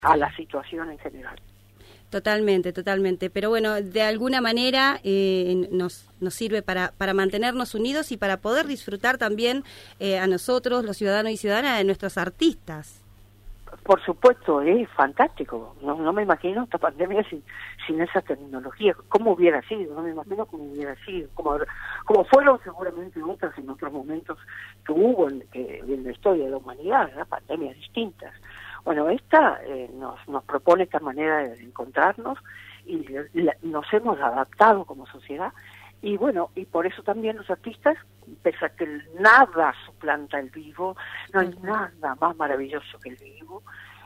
a la situación en general. Totalmente, totalmente. Pero bueno, de alguna manera nos sirve para mantenernos unidos y para poder disfrutar también a nosotros, los ciudadanos y ciudadanas, de nuestros artistas. Por supuesto, es fantástico. No me imagino esta pandemia sin esa tecnología. ¿Cómo hubiera sido? No me imagino cómo hubiera sido. Como fueron seguramente otras en otros momentos que hubo en la historia de la humanidad, ¿verdad? Pandemias distintas. Bueno, esta nos propone esta manera de encontrarnos y nos hemos adaptado como sociedad. Y bueno, y por eso también los artistas, pese a que nada suplanta el vivo, no hay nada más maravilloso que el vivo,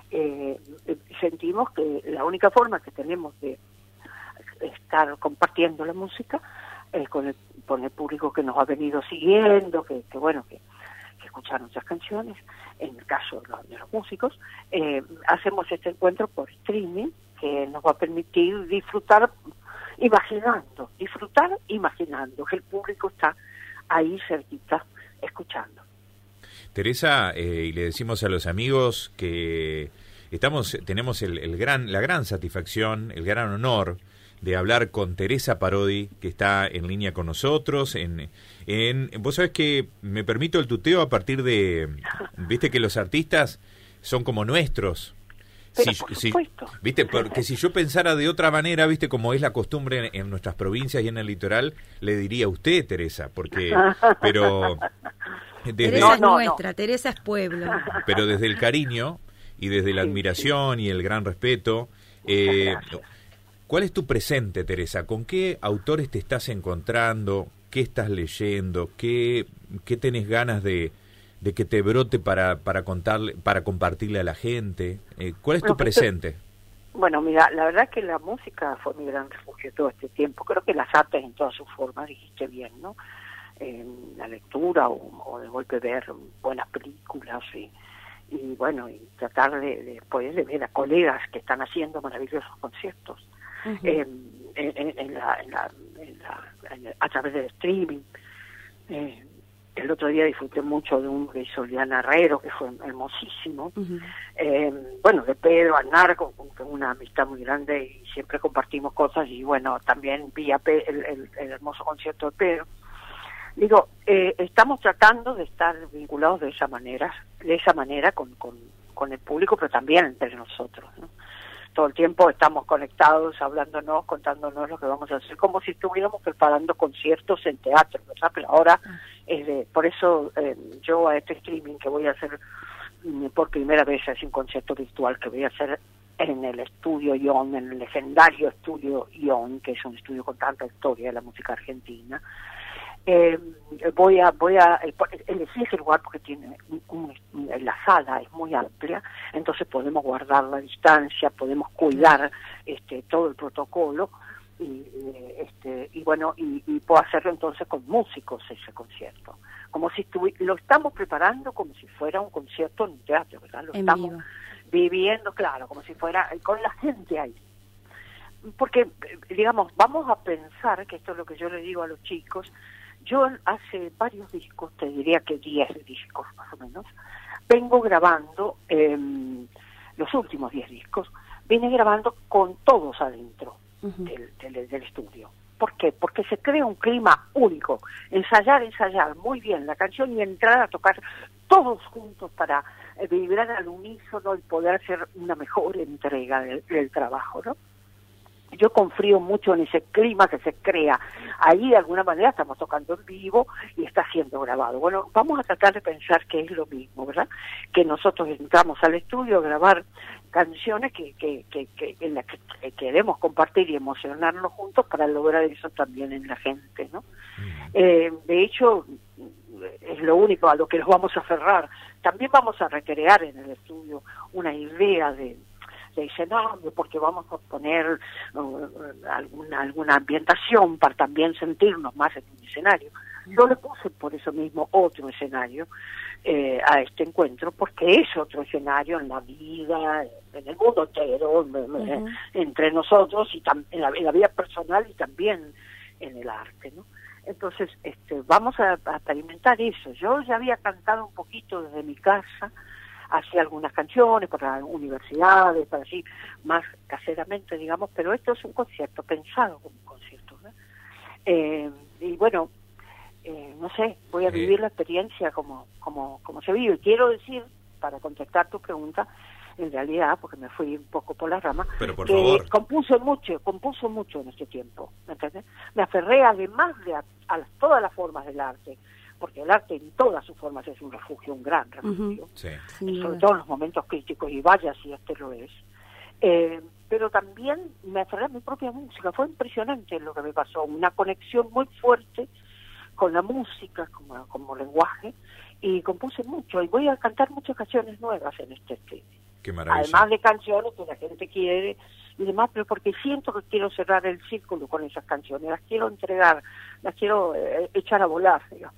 sentimos que la única forma que tenemos de estar compartiendo la música es con el público que nos ha venido siguiendo, que escuchar nuestras canciones. En el caso de los músicos, hacemos este encuentro por streaming que nos va a permitir disfrutar imaginando, que el público está ahí cerquita escuchando. Teresa, y le decimos a los amigos que tenemos la gran satisfacción, el gran honor de hablar con Teresa Parodi, que está en línea con nosotros. Vos sabés que me permito el tuteo a partir de, viste que los artistas son como nuestros. Pero por supuesto. Viste, porque si yo pensara de otra manera, viste, como es la costumbre en nuestras provincias y en el litoral, le diría a usted, Teresa, pero Teresa es nuestra, Teresa es pueblo. Pero desde el cariño y desde la admiración y el gran respeto, ¿cuál es tu presente, Teresa? ¿Con qué autores te estás encontrando? ¿Qué estás leyendo? ¿Qué tenés ganas de que te brote para compartirle a la gente? ¿Cuál es tu presente? Bueno, mira, la verdad que la música fue mi gran refugio todo este tiempo. Creo que las artes en todas sus formas, dijiste bien, ¿no? La lectura o de golpe ver buenas películas y bueno, y tratar de poder ver a colegas que están haciendo maravillosos conciertos. A través del streaming. El otro día disfruté mucho de un que hizo Liana Herrero, que fue hermosísimo. De Pedro Aznar, con una amistad muy grande y siempre compartimos cosas. Y bueno, también vi el hermoso concierto de Pedro. Digo, estamos tratando de estar vinculados de esa manera con el público, pero también entre nosotros, ¿no? Todo el tiempo estamos conectados, hablándonos, contándonos lo que vamos a hacer, como si estuviéramos preparando conciertos en teatro, ¿verdad? Pero ahora, por eso yo a este streaming que voy a hacer por primera vez, es un concierto virtual que voy a hacer en el estudio ION, en el legendario estudio ION, que es un estudio con tanta historia de la música argentina. Voy a elegir ese lugar porque tiene la sala es muy amplia, entonces podemos guardar la distancia, podemos cuidar todo el protocolo y puedo hacerlo entonces con músicos ese concierto, como si lo estamos preparando como si fuera un concierto en un teatro, ¿verdad? Lo estamos viviendo, claro, como si fuera con la gente ahí. Porque, digamos, vamos a pensar, que esto es lo que yo le digo a los chicos, yo hace varios discos, te diría que 10 discos más o menos, vengo grabando, los últimos 10 discos, vine grabando con todos adentro del estudio. ¿Por qué? Porque se crea un clima único, ensayar muy bien la canción y entrar a tocar todos juntos para vibrar al unísono y poder hacer una mejor entrega del trabajo, ¿no? Yo confío mucho en ese clima que se crea. Ahí de alguna manera estamos tocando en vivo y está siendo grabado. Bueno, vamos a tratar de pensar que es lo mismo, ¿verdad? Que nosotros entramos al estudio a grabar canciones en las que queremos compartir y emocionarnos juntos para lograr eso también en la gente, ¿no? De hecho, es lo único a lo que nos vamos a aferrar. También vamos a recrear en el estudio una idea de escenario, porque vamos a poner alguna ambientación para también sentirnos más en un escenario. Yo le puse por eso mismo otro escenario a este encuentro, porque es otro escenario en la vida, en el mundo entero, entre nosotros y en la vida personal y también en el arte, ¿no? Entonces, vamos a experimentar eso. Yo ya había cantado un poquito desde mi casa hacía algunas canciones para universidades, para así, más caseramente, digamos, pero esto es un concierto, pensado como un concierto, ¿no? Y bueno, no sé, voy a vivir la experiencia como se vive. Quiero decir, para contestar tu pregunta, en realidad, porque me fui un poco por las ramas, pero por favor. compuso mucho en este tiempo, ¿me entiendes? Me aferré además de a todas las formas del arte, porque el arte en todas sus formas es un refugio, un gran refugio, Sí. sobre todo en los momentos críticos, y vaya si este lo es. Pero también me aferré a mi propia música, fue impresionante lo que me pasó, una conexión muy fuerte con la música como lenguaje, y compuse mucho, y voy a cantar muchas canciones nuevas en este streaming. Qué maravilla. Además de canciones que la gente quiere y demás, pero porque siento que quiero cerrar el círculo con esas canciones, las quiero entregar, las quiero echar a volar, digamos.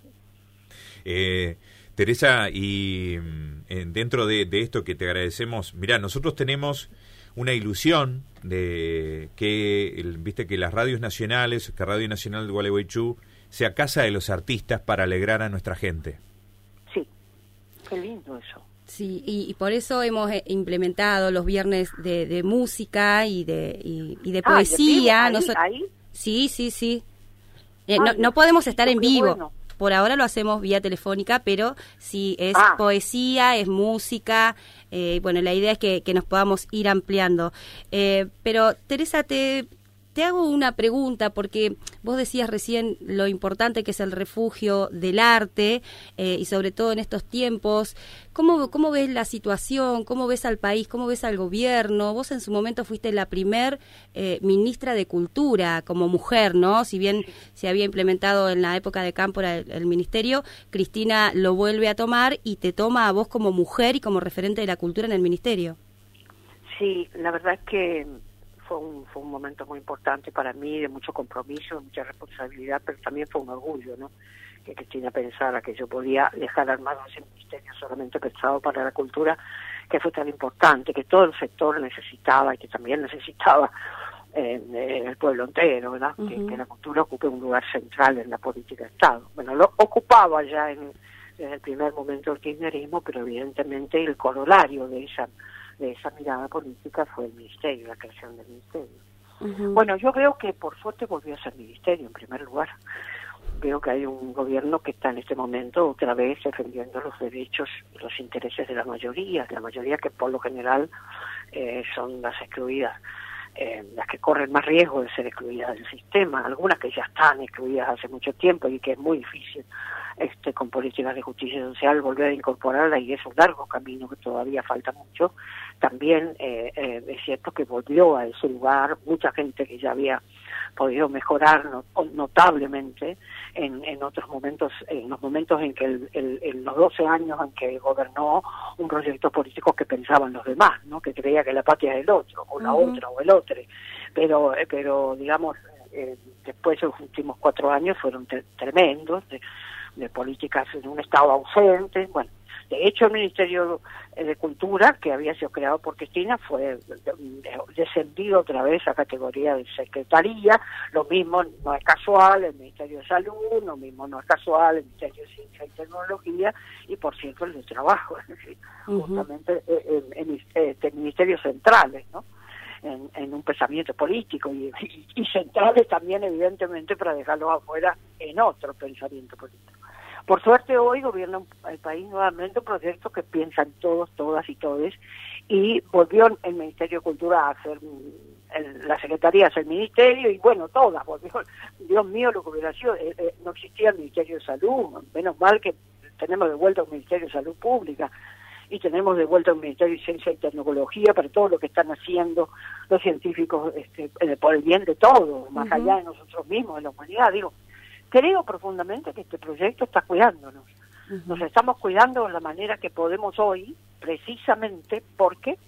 Teresa, y dentro de esto que te agradecemos, mirá, nosotros tenemos una ilusión de que, viste, que las radios nacionales, que Radio Nacional de Gualeguaychú sea casa de los artistas para alegrar a nuestra gente. Sí, qué lindo eso. Sí, y por eso hemos implementado los viernes de música y de poesía. ¿Ahí? Sí. No podemos estar en vivo. Bueno. Por ahora lo hacemos vía telefónica, pero sí es poesía, es música. Bueno, la idea es que nos podamos ir ampliando. Pero, Teresa, te hago una pregunta, porque vos decías recién lo importante que es el refugio del arte, y sobre todo en estos tiempos. ¿Cómo ves la situación? ¿Cómo ves al país? ¿Cómo ves al gobierno? Vos en su momento fuiste la primer ministra de Cultura como mujer, ¿no? Si bien se había implementado en la época de Cámpora el ministerio, Cristina lo vuelve a tomar y te toma a vos como mujer y como referente de la cultura en el ministerio. Sí, la verdad es que fue un momento muy importante para mí, de mucho compromiso, de mucha responsabilidad, pero también fue un orgullo, ¿no? Que Cristina pensara que yo podía dejar armado ese ministerio solamente pensado para la cultura, que fue tan importante, que todo el sector necesitaba y que también necesitaba el pueblo entero, ¿verdad? Uh-huh. Que la cultura ocupe un lugar central en la política de Estado. Bueno, lo ocupaba ya desde el primer momento del kirchnerismo, pero evidentemente el corolario de esa mirada política fue el ministerio, la creación del ministerio. Uh-huh. Bueno, yo veo que por suerte volvió a ser ministerio en primer lugar. Veo que hay un gobierno que está en este momento otra vez defendiendo los derechos y los intereses de la mayoría que por lo general son las excluidas, las que corren más riesgo de ser excluidas del sistema, algunas que ya están excluidas hace mucho tiempo y que es muy difícil con políticas de justicia social volver a incorporarla, y es un largo camino que todavía falta mucho. También es cierto que volvió a ese lugar mucha gente que ya había podido mejorar notablemente en otros momentos, en los momentos en que en los 12 años en que gobernó un proyecto político que pensaban los demás, ¿no? Que creía que la patria es el otro, o la uh-huh. otra, o el otro. Pero digamos, después los últimos 4 años fueron tremendos, de políticas en un estado ausente. Bueno, de hecho el Ministerio de Cultura, que había sido creado por Cristina, fue descendido otra vez a categoría de secretaría. Lo mismo no es casual el Ministerio de Salud, lo mismo no es casual el Ministerio de Ciencia y Tecnología, y por cierto el de Trabajo, es decir, uh-huh. justamente en ministerios centrales, ¿no? En un pensamiento político y centrales también, evidentemente, para dejarlos afuera en otro pensamiento político. Por suerte hoy gobierna el país nuevamente un proyecto que piensan todos, todas y todes, y volvió el Ministerio de Cultura a ser la Secretaría a ser ministerio, y bueno, todas volvió. Dios mío, lo que hubiera sido, no existía el Ministerio de Salud, menos mal que tenemos de vuelta un Ministerio de Salud Pública, y tenemos de vuelta un Ministerio de Ciencia y Tecnología para todo lo que están haciendo los científicos por el bien de todos, más uh-huh. allá de nosotros mismos, de la humanidad. Digo, creo profundamente que este proyecto está cuidándonos. Uh-huh. Nos estamos cuidando de la manera que podemos hoy, precisamente porque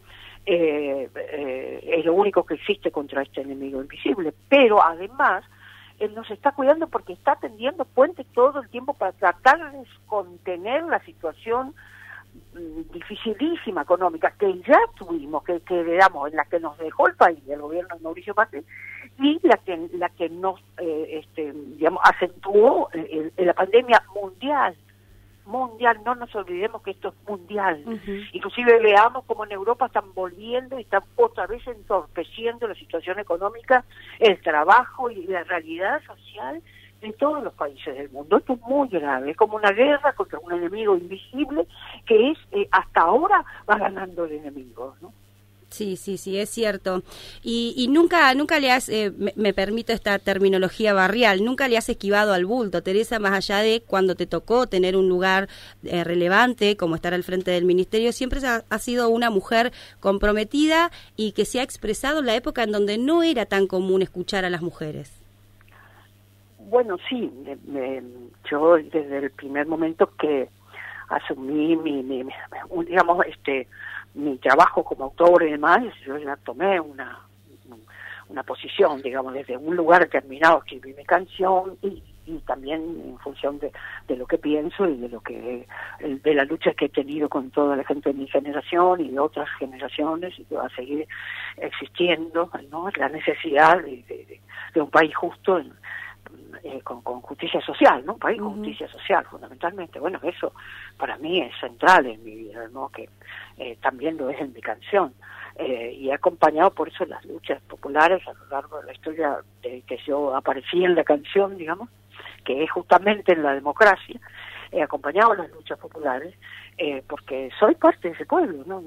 es lo único que existe contra este enemigo invisible. Pero además, él nos está cuidando porque está tendiendo puentes todo el tiempo para tratar de contener la situación dificilísima económica que ya tuvimos, que heredamos, en la que nos dejó el país, el gobierno de Mauricio Macri, y la que nos digamos acentuó la pandemia mundial, no nos olvidemos que esto es mundial. Inclusive veamos cómo en Europa están volviendo y están otra vez entorpeciendo la situación económica, el trabajo y la realidad social en todos los países del mundo. Esto es muy grave, es como una guerra contra un enemigo invisible que es hasta ahora va ganando el enemigo, ¿no? Sí, es cierto. Y nunca le has, me permito esta terminología barrial, nunca le has esquivado al bulto, Teresa, más allá de cuando te tocó tener un lugar relevante, como estar al frente del ministerio, siempre has sido una mujer comprometida y que se ha expresado en la época en donde no era tan común escuchar a las mujeres. Bueno, sí, yo desde el primer momento que asumí digamos, mi trabajo como autor y demás, yo ya tomé una posición, digamos, desde un lugar determinado, escribí mi canción y también en función de lo que pienso y de la lucha que he tenido con toda la gente de mi generación y de otras generaciones y que va a seguir existiendo, ¿no? La necesidad de un país justo con justicia social, ¿no? Un país con justicia social, fundamentalmente. Bueno, eso para mí es central en mi vida, ¿no? Que también lo es en mi canción. Y he acompañado por eso las luchas populares a lo largo de la historia de que yo aparecí en la canción, digamos, que es justamente en la democracia. He acompañado las luchas populares porque soy parte de ese pueblo, no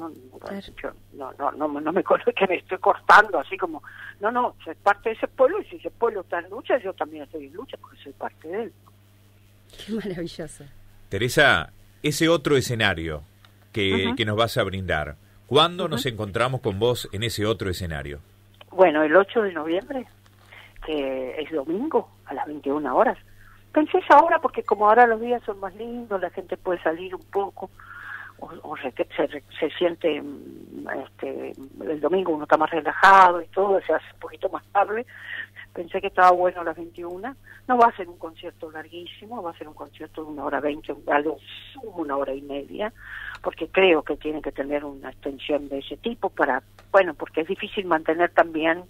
me conozco que me estoy cortando así como, no, soy parte de ese pueblo y si ese pueblo está en lucha, yo también estoy en lucha porque soy parte de él. Qué maravilloso. Teresa, ese otro escenario que nos vas a brindar, ¿cuándo nos encontramos con vos en ese otro escenario? Bueno, el 8 de noviembre, que es domingo, a las 21 horas. Pensé esa hora porque como ahora los días son más lindos, la gente puede salir un poco, o se siente, el domingo uno está más relajado y todo, se hace un poquito más tarde. Pensé que estaba bueno a las 21. No va a ser un concierto larguísimo, va a ser un concierto de 1:20, algo sumo 1:30, porque creo que tiene que tener una extensión de ese tipo porque es difícil mantener también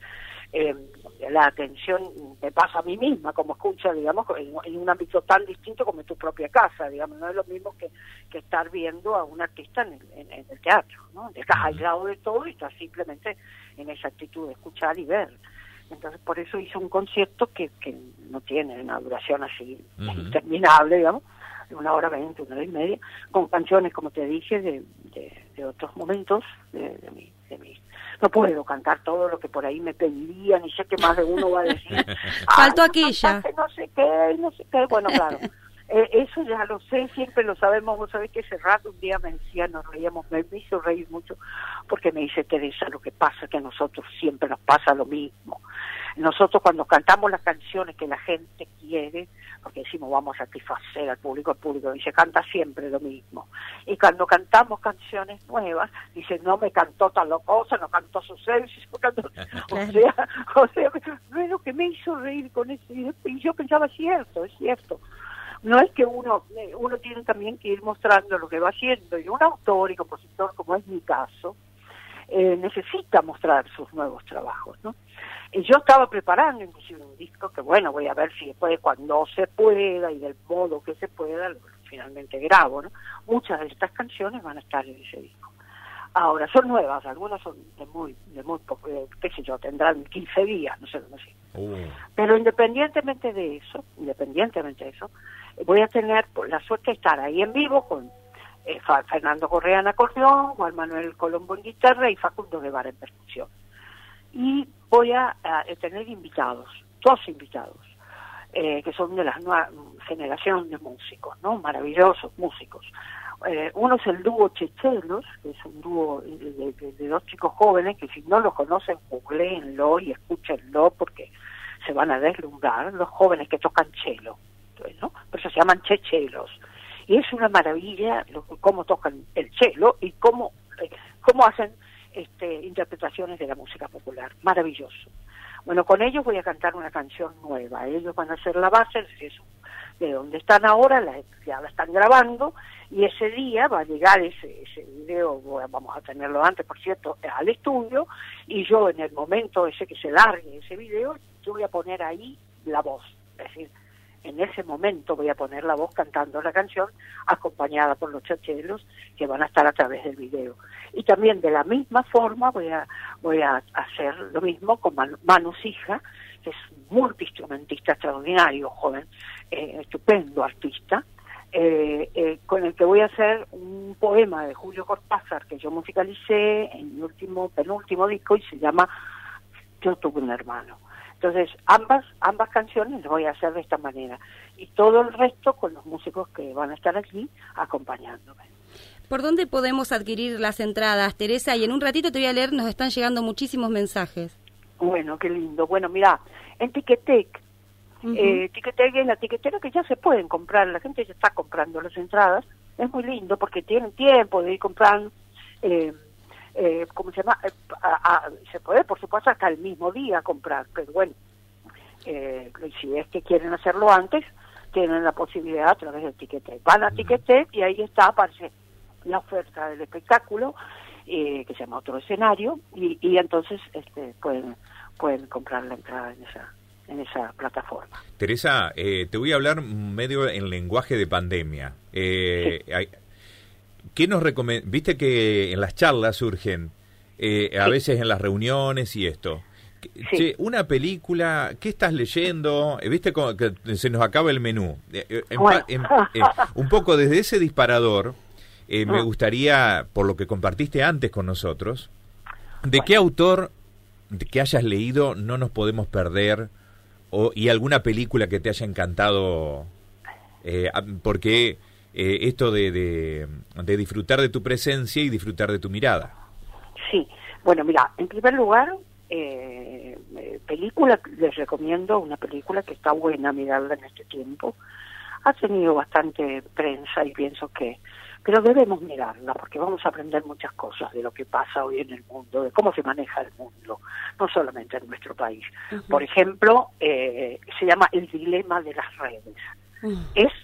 la atención. Me pasa a mí misma como escucha, digamos, en un ámbito tan distinto como en tu propia casa, digamos, no es lo mismo que estar viendo a un artista en el teatro, ¿no? Estás aislado de todo y estás simplemente en esa actitud de escuchar y ver. Entonces por eso hice un concierto que no tiene una duración así interminable, digamos, de 1:20, 1:30, con canciones, como te dije, de otros momentos de mi. No puedo cantar todo lo que por ahí me pedirían y sé que más de uno va a decir faltó aquella, no sé qué, bueno, claro. Eso ya lo sé, siempre lo sabemos. Vos sabés que ese rato un día me decía, nos reíamos, me hizo reír mucho, porque me dice, Teresa, lo que pasa es que a nosotros siempre nos pasa lo mismo. Nosotros cuando cantamos las canciones que la gente quiere, porque decimos vamos a satisfacer al público, el público dice, canta siempre lo mismo. Y cuando cantamos canciones nuevas, dice, no me cantó tal cosa, no cantó sus éxitos, o sea, lo que me hizo reír con eso. Y yo pensaba, es cierto. No es que uno tiene también que ir mostrando lo que va haciendo, y un autor y compositor, como es mi caso, necesita mostrar sus nuevos trabajos, ¿no? Y yo estaba preparando inclusive un disco que, bueno, voy a ver si después, cuando se pueda y del modo que se pueda, finalmente grabo, ¿no? Muchas de estas canciones van a estar en ese disco. Ahora, son nuevas, algunas son de muy poco, qué sé yo, tendrán 15 días, no sé. Pero independientemente de eso, voy a tener la suerte de estar ahí en vivo con Fernando Correa en acordeón, Juan Manuel Colombo en guitarra y Facundo Guevara en percusión. Y voy a tener dos invitados, que son de la nueva generación de músicos, ¿no? Maravillosos músicos. Uno es el dúo Chechelos, que es un dúo de dos chicos jóvenes que si no los conocen, googleenlo y escúchenlo porque se van a deslumbrar, los jóvenes que tocan cello, ¿no? Por eso se llaman Chechelos. Y es una maravilla cómo tocan el cello y cómo hacen interpretaciones de la música popular. Maravilloso. Bueno, con ellos voy a cantar una canción nueva. Ellos van a hacer la base de donde están ahora, ya la están grabando, y ese día va a llegar ese video, vamos a tenerlo antes, por cierto, al estudio, y yo en el momento ese que se largue ese video, yo voy a poner ahí la voz. Es decir, en ese momento voy a poner la voz cantando la canción, acompañada por los chacheros que van a estar a través del video. Y también de la misma forma voy a hacer lo mismo con Manu Sija, que es un multiinstrumentista extraordinario, joven, estupendo artista, con el que voy a hacer un poema de Julio Cortázar que yo musicalicé en mi penúltimo disco y se llama Yo tuve un hermano. Entonces, ambas canciones las voy a hacer de esta manera. Y todo el resto con los músicos que van a estar aquí acompañándome. ¿Por dónde podemos adquirir las entradas, Teresa? Y en un ratito te voy a leer, nos están llegando muchísimos mensajes. Bueno, qué lindo. Bueno, mirá, en Ticketek. Ticketek es la tiquetera que ya se pueden comprar. La gente ya está comprando las entradas. Es muy lindo porque tienen tiempo de ir comprando. ¿Cómo se llama? Se puede, por supuesto, hasta el mismo día comprar, pero bueno, si es que quieren hacerlo antes, tienen la posibilidad a través del Ticketek. Van a Ticketek y ahí aparece la oferta del espectáculo, que se llama Otro Escenario, y entonces pueden comprar la entrada en esa plataforma. Teresa, te voy a hablar medio en lenguaje de pandemia. Sí. ¿Qué nos recomiendas? Viste que en las charlas surgen, a veces en las reuniones y esto. Sí. Che, una película, ¿qué estás leyendo? ¿Viste que se nos acaba el menú? Un poco desde ese disparador, me gustaría, por lo que compartiste antes con nosotros, ¿de qué autor que hayas leído no nos podemos perder? Y alguna película que te haya encantado, porque esto de disfrutar de tu presencia y disfrutar de tu mirada. Sí, bueno, mira, en primer lugar, película, les recomiendo una película que está buena mirarla en este tiempo. Ha tenido bastante prensa y pienso pero debemos mirarla porque vamos a aprender muchas cosas de lo que pasa hoy en el mundo, de cómo se maneja el mundo, no solamente en nuestro país. Por ejemplo, se llama El dilema de las redes. Es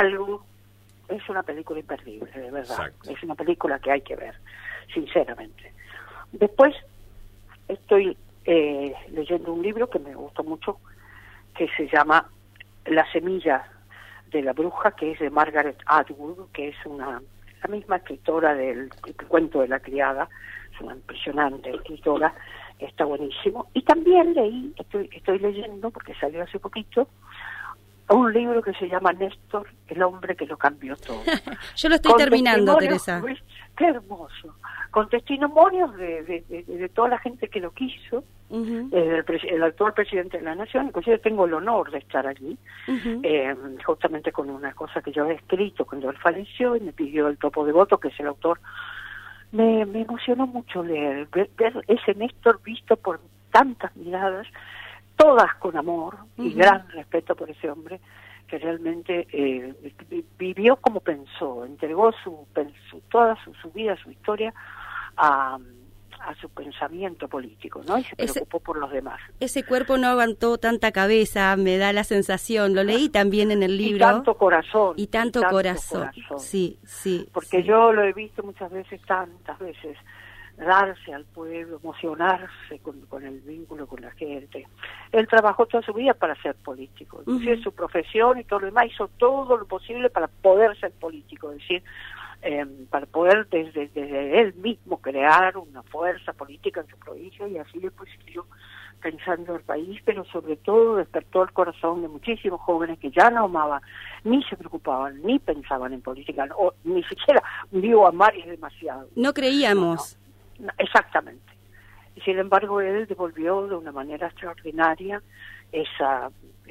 una película imperdible, de verdad. Exacto. Es una película que hay que ver, sinceramente. Después estoy leyendo un libro que me gustó mucho, que se llama La semilla de la bruja, que es de Margaret Atwood, que es la misma escritora del cuento de la criada. Es una impresionante escritora, está buenísimo. Y también estoy leyendo, porque salió hace poquito, un libro que se llama Néstor, el hombre que lo cambió todo. Yo lo estoy terminando, Teresa. Qué hermoso. Con testimonios de toda la gente que lo quiso, el actual presidente de la Nación. Inclusive tengo el honor de estar allí, justamente con una cosa que yo había escrito cuando él falleció y me pidió el topo de voto, que es el autor. Me emocionó mucho ver ese Néstor visto por tantas miradas, todas con amor y gran respeto por ese hombre que realmente vivió como pensó, entregó toda su vida, su historia a su pensamiento político, ¿no? Y se preocupó por los demás. Ese cuerpo no aguantó tanta cabeza, me da la sensación. Lo leí también en el libro. Y tanto corazón. Y tanto corazón. Sí. Porque yo lo he visto tantas veces, darse al pueblo, emocionarse con el vínculo con la gente. Él trabajó toda su vida para ser político, inclusive su profesión y todo lo demás, hizo todo lo posible para poder ser político, es decir, para poder desde él mismo crear una fuerza política en su provincia, y así después siguió pensando el país, pero sobre todo despertó el corazón de muchísimos jóvenes que ya no amaban, ni se preocupaban, ni pensaban en política, o ni siquiera digo amar es demasiado. No creíamos. No, exactamente. Y sin embargo él devolvió de una manera extraordinaria esa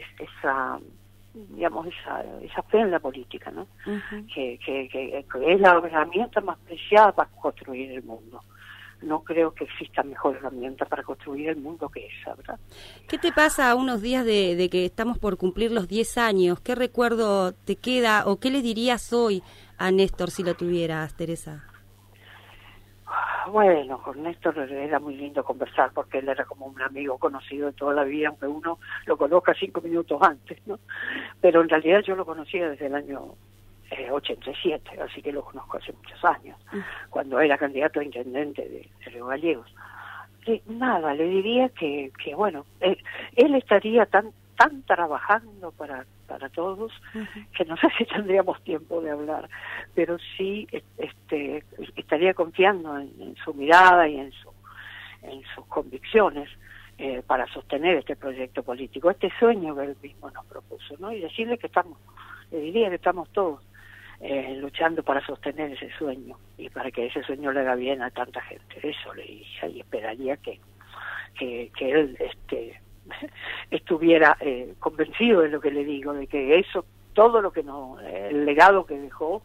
fe en la política, ¿no? Que es la herramienta más preciada para construir el mundo. No creo que exista mejor herramienta para construir el mundo que esa, ¿verdad? ¿Qué te pasa a unos días de que estamos por cumplir los 10 años? ¿Qué recuerdo te queda o qué le dirías hoy a Néstor si lo tuvieras, Teresa? Bueno, con Néstor era muy lindo conversar porque él era como un amigo conocido de toda la vida, aunque uno lo conozca 5 minutos antes, ¿no? Pero en realidad yo lo conocía desde el año 87, así que lo conozco hace muchos años, cuando era candidato a intendente de Río Gallegos. Nada, le diría que bueno, él estaría tan tan trabajando para todos, que no sé si tendríamos tiempo de hablar, pero sí estaría confiando en su mirada y en sus convicciones para sostener este proyecto político, este sueño que él mismo nos propuso, ¿no? Y decirle que le diría que estamos todos luchando para sostener ese sueño y para que ese sueño le haga bien a tanta gente. Eso le dije y esperaría que él estuviera convencido de lo que le digo, de que eso, todo lo que el legado que dejó,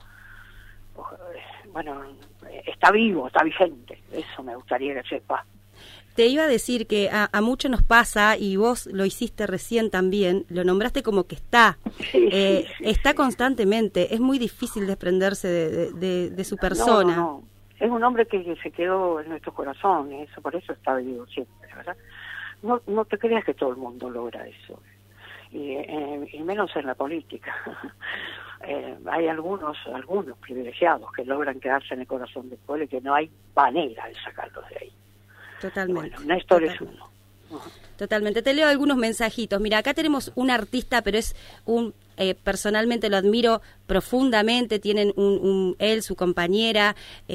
bueno, está vivo, está vigente. Eso me gustaría que sepa. Te iba a decir que a muchos nos pasa, y vos lo hiciste recién también, lo nombraste como que está, sí. Está constantemente, es muy difícil desprenderse de su persona. No. Es un hombre que se quedó en nuestro corazón, por eso está vivo siempre, ¿verdad? No te creas que todo el mundo logra eso, y menos en la política. Hay algunos privilegiados que logran quedarse en el corazón del pueblo y que no hay manera de sacarlos de ahí. Totalmente. Bueno, Néstor es uno. Totalmente. Te leo algunos mensajitos. Mira, acá tenemos un artista, pero es personalmente lo admiro profundamente. Tienen él, su compañera,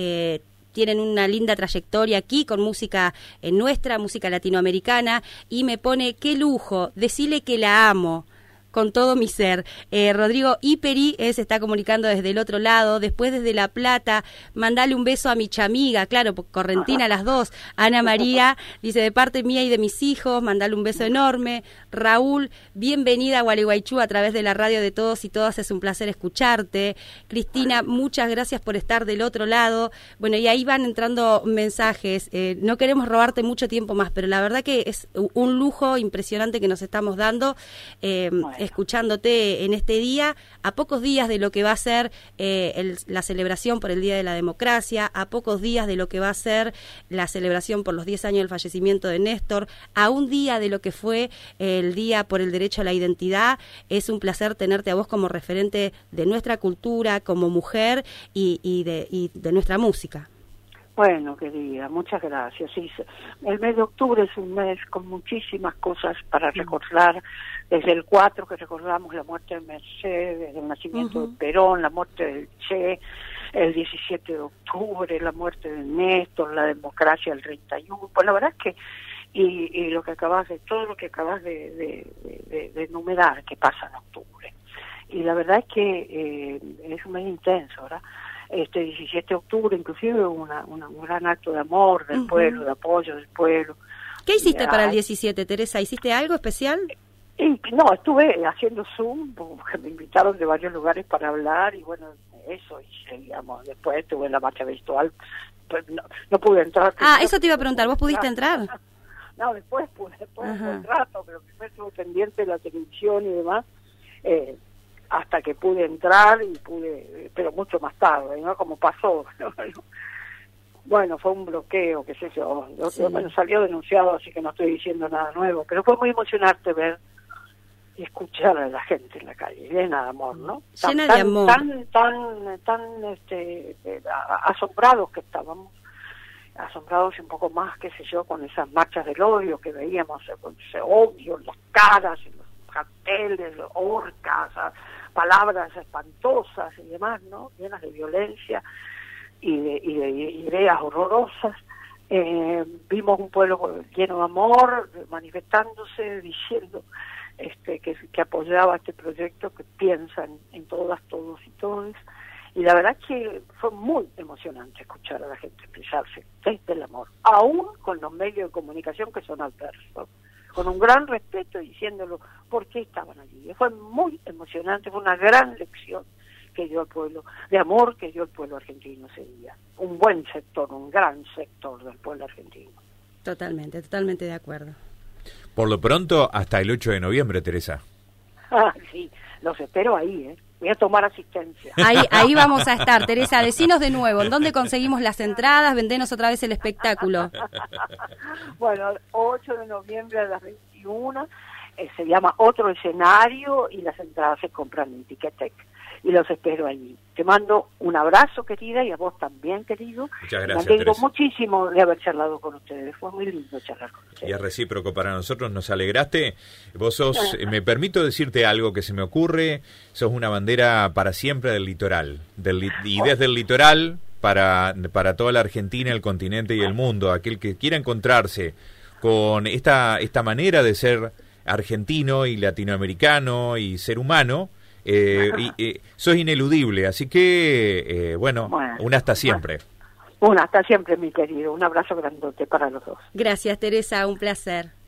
tienen una linda trayectoria aquí con música nuestra, música latinoamericana, y me pone, qué lujo, decirle que la amo con todo mi ser. Rodrigo Iperi se está comunicando desde el otro lado. Después desde La Plata, mandale un beso a mi chamiga, claro, correntina las dos. Ana María dice, de parte mía y de mis hijos, mandale un beso enorme. Raúl, bienvenida a Gualeguaychú a través de la radio de todos y todas, es un placer escucharte. Cristina, muchas gracias por estar del otro lado. Bueno, y ahí van entrando mensajes. No queremos robarte mucho tiempo más, pero la verdad que es un lujo impresionante que nos estamos dando. Escuchándote en este día, a pocos días de lo que va a ser la celebración por el Día de la Democracia, a pocos días de lo que va a ser la celebración por los 10 años del fallecimiento de Néstor, a un día de lo que fue el Día por el Derecho a la Identidad. Es un placer tenerte a vos como referente de nuestra cultura, como mujer y de nuestra música. Bueno, querida, muchas gracias. Sí, el mes de octubre es un mes con muchísimas cosas para recordar. Desde el 4, que recordamos la muerte de Mercedes, el nacimiento de Perón, la muerte del Che, el 17 de octubre, la muerte de Néstor, la democracia del 31. Pues la verdad es que, y lo que todo lo que acabas de enumerar, que pasa en octubre. Y la verdad es que es un mes intenso, ¿verdad? Este 17 de octubre, inclusive un gran acto de amor del pueblo, de apoyo del pueblo. ¿Qué hiciste para el 17, Teresa? ¿Hiciste algo especial? No, estuve haciendo Zoom, porque me invitaron de varios lugares para hablar, y bueno, eso hice, digamos. Después estuve en la marcha virtual, pues no pude entrar. Eso te iba a preguntar, ¿vos pudiste entrar? No, después pude un rato, pero primero estuve pendiente de la televisión y demás, hasta que pude entrar, pero mucho más tarde, ¿no? Como pasó, ¿no? Bueno, fue un bloqueo, qué sé yo. Sí. Bueno, salió denunciado, así que no estoy diciendo nada nuevo, pero fue muy emocionante ver y escuchar a la gente en la calle, llena de amor, ¿no? Llena de amor. Tan asombrados que estábamos, asombrados y un poco más, qué sé yo, con esas marchas del odio que veíamos, con ese odio en las caras, en los carteles, orcas, palabras espantosas y demás, ¿no? Llenas de violencia y de ideas horrorosas. Vimos un pueblo lleno de amor, manifestándose, diciendo que apoyaba este proyecto, que piensan en todas, todos y todes. Y la verdad es que fue muy emocionante escuchar a la gente expresarse desde el amor, aún con los medios de comunicación que son adversos, con un gran respeto, diciéndolo por qué estaban allí. Fue muy emocionante, fue una gran lección que dio el pueblo, de amor que dio el pueblo argentino ese día. Un buen sector, un gran sector del pueblo argentino. Totalmente de acuerdo. Por lo pronto, hasta el 8 de noviembre, Teresa. Sí, los espero ahí, Voy a tomar asistencia. Ahí vamos a estar. Teresa, decinos de nuevo, ¿en dónde conseguimos las entradas? Vendenos otra vez el espectáculo. Bueno, 8 de noviembre a las 21, se llama Otro Escenario, y las entradas se compran en Ticketek. y los espero allí. Te mando un abrazo, querida, y a vos también, querido. Muchas gracias, me alegro Teresa. muchísimo de haber charlado con ustedes, fue muy lindo charlar con ustedes. Y es recíproco para nosotros, nos alegraste. Vos sos, me permito decirte algo que se me ocurre, sos una bandera para siempre del litoral, y desde el litoral para toda la Argentina, el continente y el mundo, aquel que quiera encontrarse con esta manera de ser argentino y latinoamericano y ser humano, sos ineludible, así que, bueno, un hasta siempre. Un hasta siempre, mi querido, un abrazo grandote para los dos. Gracias, Teresa, un placer.